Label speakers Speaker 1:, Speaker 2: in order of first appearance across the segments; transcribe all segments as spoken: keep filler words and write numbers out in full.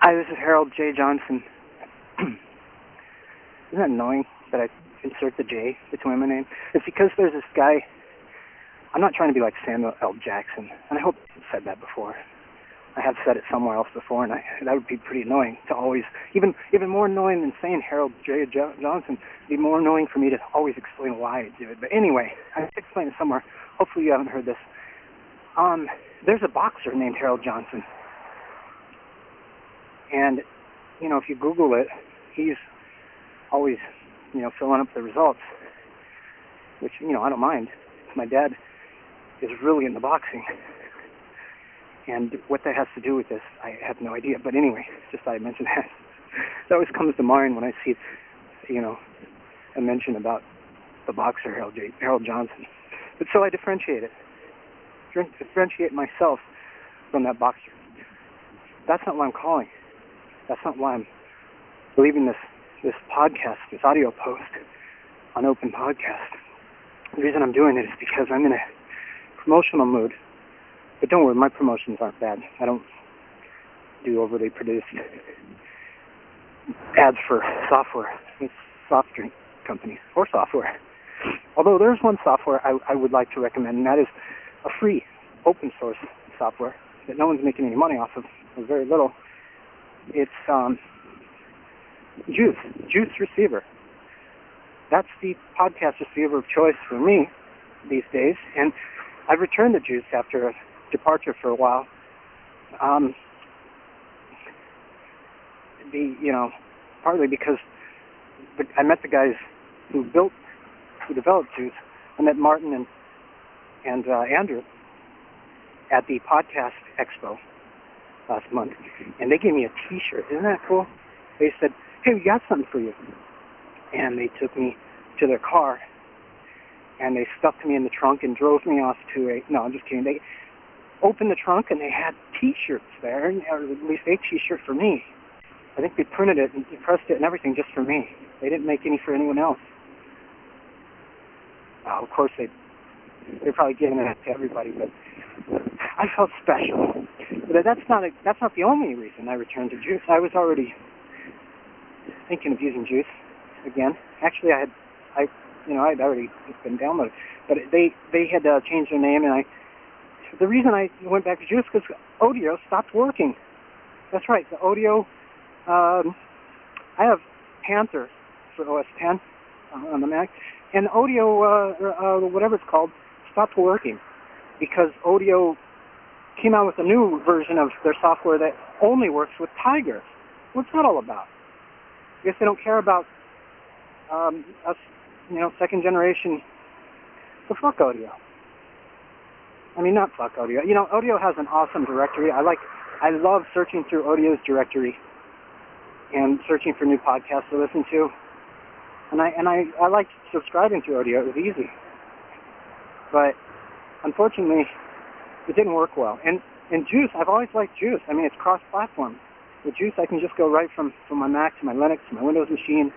Speaker 1: Hi, this is Harold J. Johnson. Isn't that annoying that I insert the J between my name? It's because there's this guy. I'm not trying to be like Samuel L. Jackson, and I hope I've said that before. I have said it somewhere else before, and I, that would be pretty annoying to always, even even more annoying than saying Harold J. Jo- Johnson. It'd be more annoying for me to always explain why I do it. But anyway, I explained it somewhere. Hopefully you haven't heard this. Um, there's a boxer named Harold Johnson. And, you know, if you Google it, he's always, you know, filling up the results, which, you know, I don't mind. My dad is really into boxing. And what that has to do with this, I have no idea. But anyway, just thought I'd mention that. That always comes to mind when I see, you know, a mention about the boxer Harold, J- Harold Johnson. But so I differentiate it. Differentiate myself from that boxer. That's not why I'm calling. That's not why I'm leaving this, this podcast, this audio post on Open Podcast. The reason I'm doing it is because I'm in a promotional mood. But don't worry, my promotions aren't bad. I don't do overly produced ads for software, soft drink companies, or software. Although there's one software I, I would like to recommend, and that is a free, open source software that no one's making any money off of, or very little. It's um, Juice, Juice Receiver. That's the podcast receiver of choice for me these days, and I've returned to Juice after a departure for a while. Um, the you know, partly because the, I met the guys who built, who developed Juice. I met Martin and and uh, Andrew at the Podcast Expo last month, and they gave me a T-shirt. Isn't that cool? They said, "Hey, we got something for you," and they took me to their car, and they stuffed me in the trunk and drove me off to a. No, I'm just kidding. They opened the trunk and they had T-shirts there, or at least a T-shirt for me. I think they printed it and pressed it and everything just for me. They didn't make any for anyone else. Uh, of course, they they're probably giving it to everybody, but I felt special. But that's not a, that's not the only reason I returned to Juice. I was already thinking of using Juice again. Actually, I had I you know I'd already been downloaded, but they they had uh, changed their name, and I. The reason I went back to Juice because Odeo stopped working. That's right, the Odeo. Um, I have Panther for O S ten uh, on the Mac, and Odeo, uh, uh, whatever it's called, stopped working because Odeo came out with a new version of their software that only works with Tiger. What's that all about? I guess they don't care about um, us, you know, second generation. So fuck Odeo. I mean, not fuck Odeo. You know, Odeo has an awesome directory. I like, I love searching through Odeo's directory and searching for new podcasts to listen to. And I and I, I like subscribing to Odeo. It was easy. But unfortunately, it didn't work well. And and Juice, I've always liked Juice. I mean, it's cross-platform. With Juice, I can just go right from, from my Mac to my Linux to my Windows machine.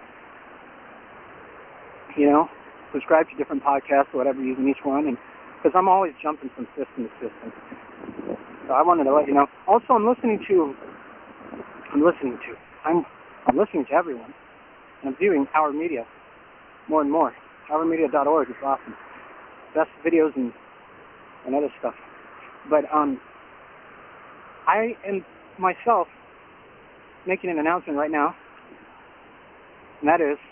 Speaker 1: You know, subscribe to different podcasts or whatever, using each one. And because I'm always jumping from system to system. So I wanted to let you know. Also, I'm listening to, I'm listening to, I'm, I'm listening to everyone. And I'm viewing Our Media more and more. our media dot org is awesome. Best videos and, and other stuff. But um, I am myself making an announcement right now. And that is,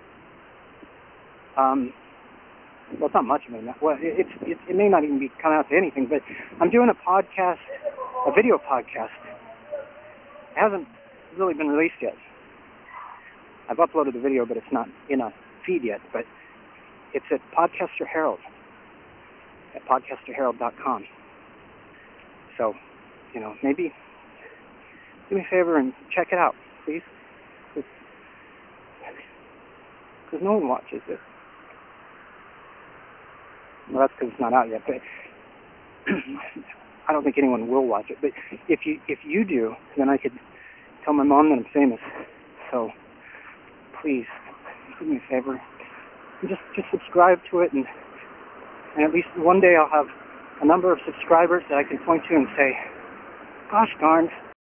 Speaker 1: um, well, it's not much of it. Well, it, it, it may not even be coming out to anything, but I'm doing a podcast, a video podcast. It hasn't really been released yet. I've uploaded the video, but it's not in a feed yet. But it's at Podcaster Harold, at podcaster harold dot com. So, you know, maybe do me a favor and check it out, please. Because no one watches it. Well, that's because it's not out yet, but I don't think anyone will watch it. But if you if you do, then I could tell my mom that I'm famous. So please, do me a favor, and just just subscribe to it, and and at least one day I'll have a number of subscribers that I can point to and say, "Gosh darn,